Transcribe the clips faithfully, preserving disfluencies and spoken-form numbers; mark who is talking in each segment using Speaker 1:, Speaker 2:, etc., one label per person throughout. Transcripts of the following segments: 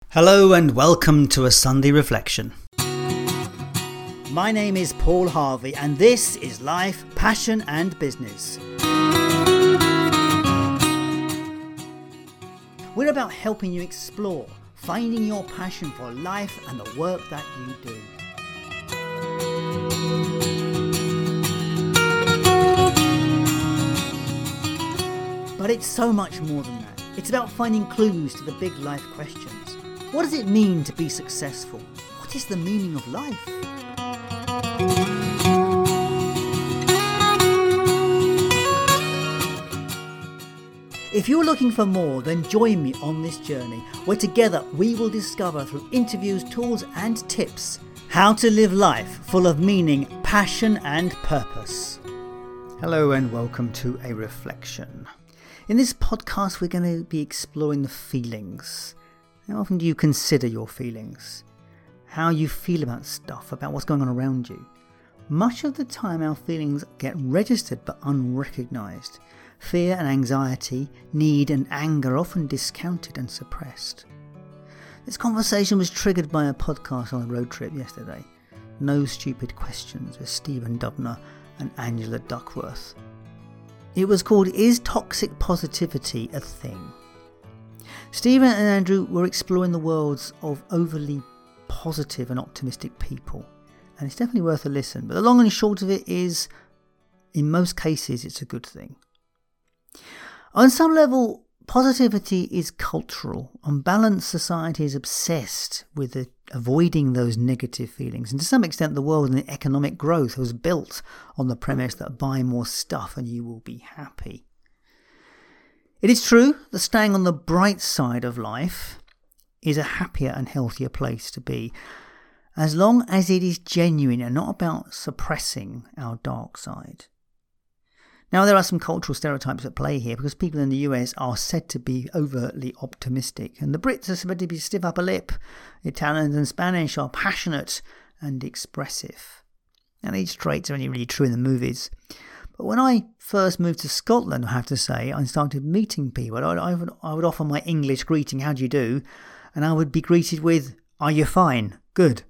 Speaker 1: Hello and welcome to a Sunday Reflection. My name is Paul Harvey and this is Life, Passion and Business. We're about helping you explore, finding your passion for life and the work that you do. But it's so much more than that. It's about finding clues to the big life questions. What does it mean to be successful? What is the meaning of life? If you're looking for more, then join me on this journey where together we will discover through interviews, tools and tips how to live life full of meaning, passion and purpose. Hello and welcome to a reflection. In this podcast we're going to be exploring the feelings. How often do you consider your feelings? How you feel about stuff, about what's going on around you? Much of the time our feelings get registered but unrecognised. Fear and anxiety, need and anger are often discounted and suppressed. This conversation was triggered by a podcast on a road trip yesterday. No Stupid Questions with Stephen Dubner and Angela Duckworth. It was called Is Toxic Positivity a Thing? Stephen and Andrew were exploring the worlds of overly positive and optimistic people, and it's definitely worth a listen. But the long and short of it is, in most cases, it's a good thing. On some level, positivity is cultural. On balance, society is obsessed with the, avoiding those negative feelings, and to some extent the world and the economic growth was built on the premise that buy more stuff and you will be happy. It is true that staying on the bright side of life is a happier and healthier place to be, as long as it is genuine and not about suppressing our dark side. Now, there are some cultural stereotypes at play here because people in the U S are said to be overtly optimistic and the Brits are said to be stiff upper lip. Italians and Spanish are passionate and expressive. Now, these traits are only really true in the movies. But when I first moved to Scotland, I have to say, I started meeting people. I, I, would, I would offer my English greeting, how do you do? And I would be greeted with, are you fine? Good.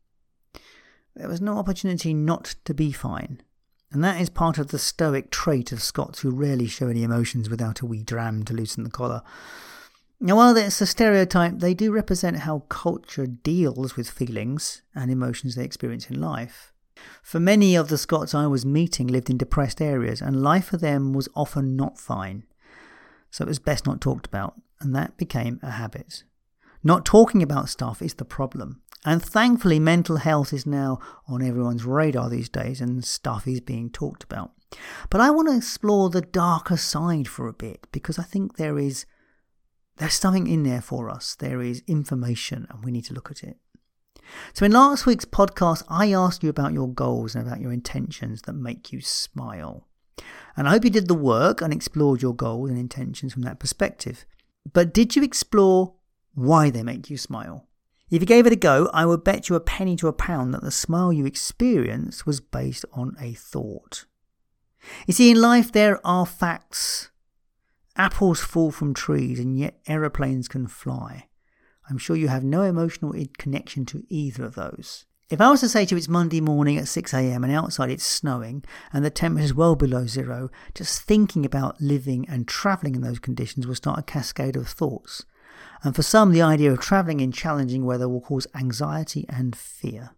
Speaker 1: There was no opportunity not to be fine. And that is part of the stoic trait of Scots who rarely show any emotions without a wee dram to loosen the collar. Now, while it's a stereotype, they do represent how culture deals with feelings and emotions they experience in life. For many of the Scots I was meeting lived in depressed areas and life for them was often not fine. So it was best not talked about, and that became a habit. Not talking about stuff is the problem. And thankfully mental health is now on everyone's radar these days and stuff is being talked about. But I want to explore the darker side for a bit because I think there is there's something in there for us. There is information and we need to look at it. So in last week's podcast, I asked you about your goals and about your intentions that make you smile. And I hope you did the work and explored your goals and intentions from that perspective. But did you explore why they make you smile? If you gave it a go, I would bet you a penny to a pound that the smile you experienced was based on a thought. You see, in life there are facts. Apples fall from trees and yet aeroplanes can fly. I'm sure you have no emotional connection to either of those. If I was to say to you it's Monday morning at six a.m. and outside it's snowing and the temperature is well below zero, just thinking about living and travelling in those conditions will start a cascade of thoughts. And for some, the idea of travelling in challenging weather will cause anxiety and fear.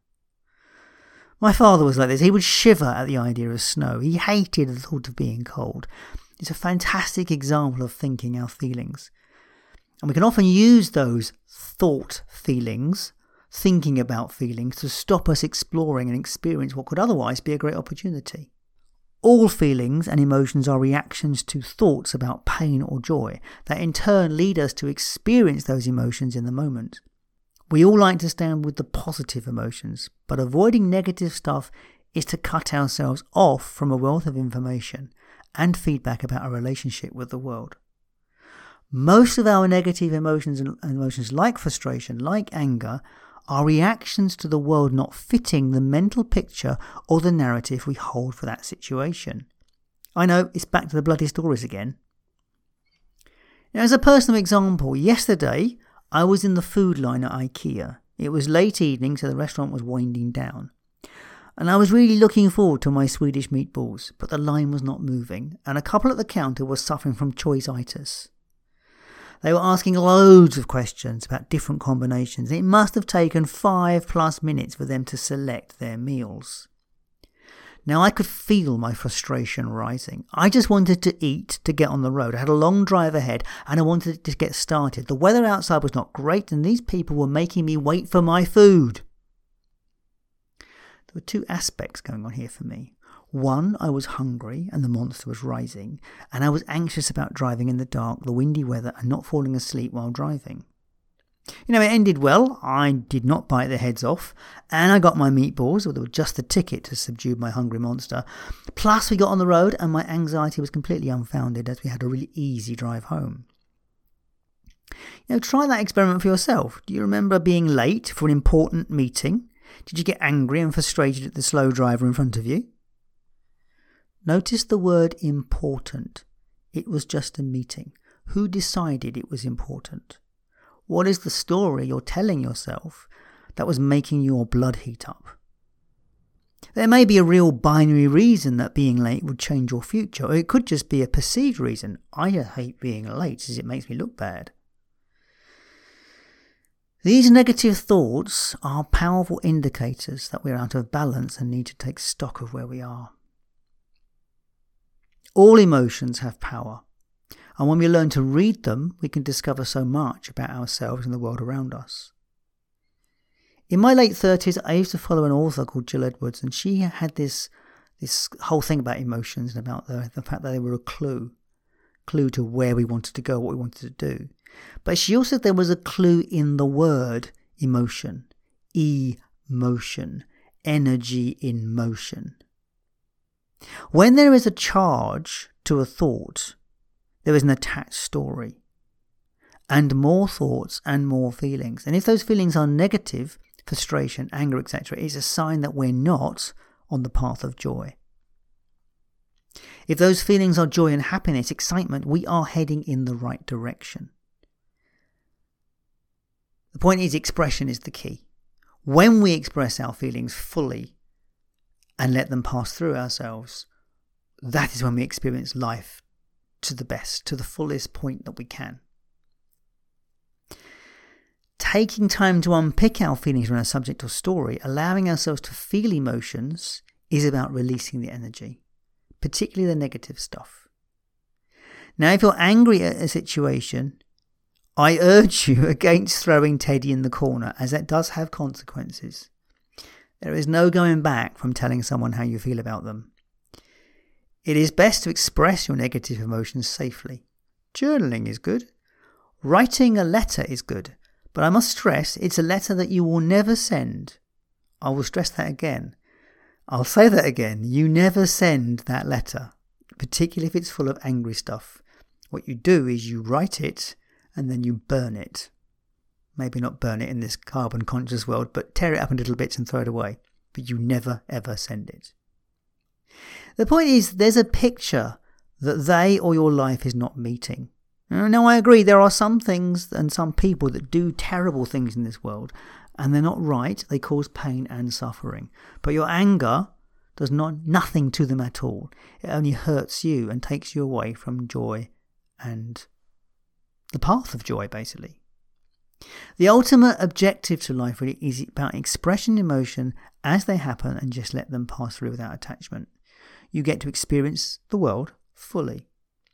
Speaker 1: My father was like this. He would shiver at the idea of snow. He hated the thought of being cold. It's a fantastic example of thinking our feelings. And we can often use those thought feelings, thinking about feelings, to stop us exploring and experience what could otherwise be a great opportunity. All feelings and emotions are reactions to thoughts about pain or joy that in turn lead us to experience those emotions in the moment. We all like to stand with the positive emotions, but avoiding negative stuff is to cut ourselves off from a wealth of information and feedback about our relationship with the world. Most of our negative emotions and emotions like frustration, like anger, are reactions to the world not fitting the mental picture or the narrative we hold for that situation. I know, it's back to the bloody stories again. Now, as a personal example, yesterday I was in the food line at IKEA. It was late evening, so the restaurant was winding down. And I was really looking forward to my Swedish meatballs, but the line was not moving, and a couple at the counter were suffering from choice-itis. They were asking loads of questions about different combinations. It must have taken five plus minutes for them to select their meals. Now I could feel my frustration rising. I just wanted to eat to get on the road. I had a long drive ahead and I wanted to get started. The weather outside was not great and these people were making me wait for my food. There were two aspects going on here for me. One, I was hungry and the monster was rising, and I was anxious about driving in the dark, the windy weather, and not falling asleep while driving. You know, it ended well. I did not bite their heads off, and I got my meatballs, or they were just the ticket to subdue my hungry monster. Plus, we got on the road, and my anxiety was completely unfounded as we had a really easy drive home. You know, try that experiment for yourself. Do you remember being late for an important meeting? Did you get angry and frustrated at the slow driver in front of you? Notice the word important. It was just a meeting. Who decided it was important? What is the story you're telling yourself that was making your blood heat up? There may be a real binary reason that being late would change your future, or it could just be a perceived reason. I hate being late as it makes me look bad. These negative thoughts are powerful indicators that we're out of balance and need to take stock of where we are. All emotions have power, and when we learn to read them, we can discover so much about ourselves and the world around us. In my late thirties, I used to follow an author called Jill Edwards, and she had this this whole thing about emotions and about the, the fact that they were a clue, clue to where we wanted to go, what we wanted to do. But she also said there was a clue in the word emotion, e-motion, energy in motion. When there is a charge to a thought, there is an attached story, and more thoughts and more feelings. And if those feelings are negative, frustration, anger, et cetera, it's a sign that we're not on the path of joy. If those feelings are joy and happiness, excitement, we are heading in the right direction. The point is, expression is the key. When we express our feelings fully and let them pass through ourselves, that is when we experience life to the best, to the fullest point that we can. Taking time to unpick our feelings around a subject or story, allowing ourselves to feel emotions, is about releasing the energy, particularly the negative stuff. Now, if you're angry at a situation, I urge you against throwing Teddy in the corner, as that does have consequences. There is no going back from telling someone how you feel about them. It is best to express your negative emotions safely. Journaling is good. Writing a letter is good. But I must stress, it's a letter that you will never send. I will stress that again. I'll say that again. You never send that letter, particularly if it's full of angry stuff. What you do is you write it and then you burn it. Maybe not burn it in this carbon conscious world, but tear it up in little bits and throw it away. But you never ever send it. The point is, there's a picture that they or your life is not meeting. Now, I agree, there are some things and some people that do terrible things in this world, and they're not right. They cause pain and suffering. But your anger does not nothing to them at all. It only hurts you and takes you away from joy and the path of joy, basically. The ultimate objective to life really is about expressing emotion as they happen and just let them pass through without attachment. You get to experience the world fully.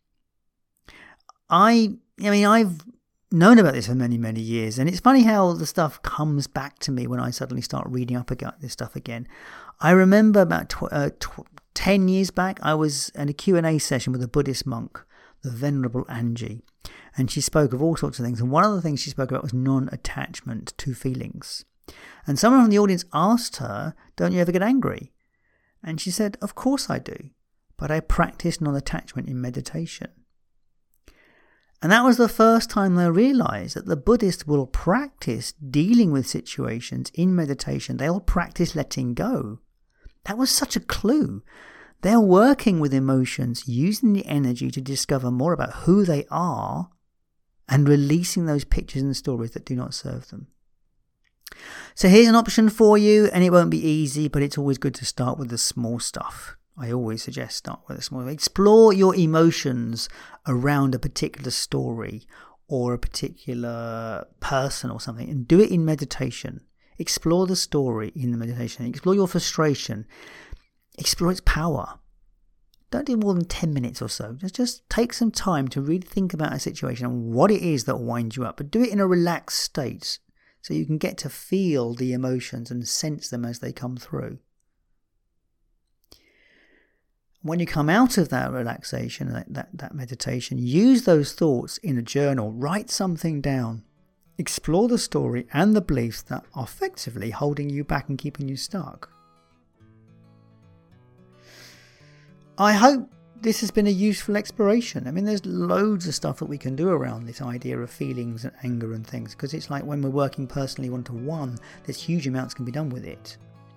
Speaker 1: I, I mean, I've known about this for many, many years, and it's funny how the stuff comes back to me when I suddenly start reading up about this stuff again. I remember about tw- uh, tw- ten years back, I was in a Q and A session with a Buddhist monk, the Venerable Angie, and she spoke of all sorts of things, and one of the things she spoke about was non-attachment to feelings. And someone from the audience asked her, "Don't you ever get angry?" And she said, "Of course I do, but I practice non-attachment in meditation." And that was the first time I realized that the Buddhists will practice dealing with situations in meditation. They'll practice letting go. That was such a clue. They're working with emotions, using the energy to discover more about who they are and releasing those pictures and stories that do not serve them. So here's an option for you, and it won't be easy, but it's always good to start with the small stuff. I always suggest start with the small. Explore your emotions around a particular story or a particular person or something, and do it in meditation. Explore the story in the meditation. Explore your frustration. Explore its power. Don't do more than ten minutes or so. Just, just take some time to really think about a situation and what it is that winds you up. But do it in a relaxed state so you can get to feel the emotions and sense them as they come through. When you come out of that relaxation, that, that, that meditation, use those thoughts in a journal. Write something down. Explore the story and the beliefs that are effectively holding you back and keeping you stuck. I hope this has been a useful exploration. I mean, there's loads of stuff that we can do around this idea of feelings and anger and things, because it's like when we're working personally one-to-one, there's huge amounts can be done with it.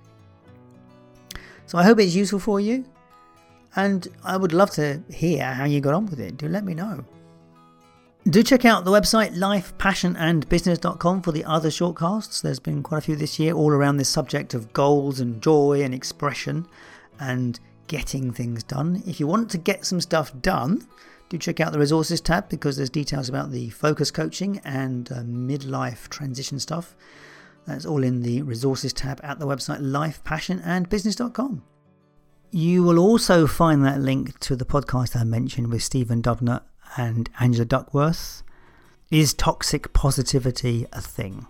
Speaker 1: So I hope it's useful for you. And I would love to hear how you got on with it. Do let me know. Do check out the website life passion and business dot com for the other shortcasts. There's been quite a few this year all around this subject of goals and joy and expression and getting things done. If you want to get some stuff done, do check out the resources tab, because there's details about the focus coaching and uh, midlife transition stuff. That's all in the resources tab at the website life passion and business dot com. You will also find that link to the podcast I mentioned with Stephen Dubner and Angela Duckworth. Is toxic positivity a thing?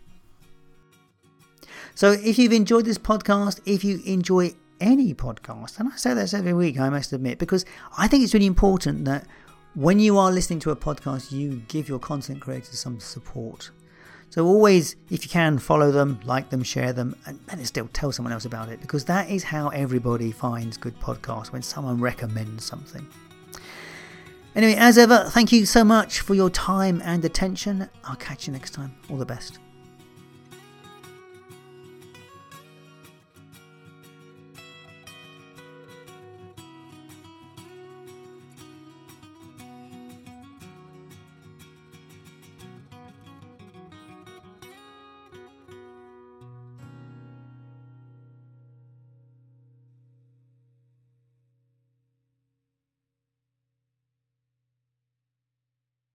Speaker 1: So if you've enjoyed this podcast, if you enjoy any podcast, and I say this every week, I must admit, because I think it's really important that when you are listening to a podcast, you give your content creators some support. So always, if you can, follow them, like them, share them, and better still, tell someone else about it, because that is how everybody finds good podcasts, when someone recommends something. Anyway, as ever, thank you so much for your time and attention. I'll catch you next time. All the best.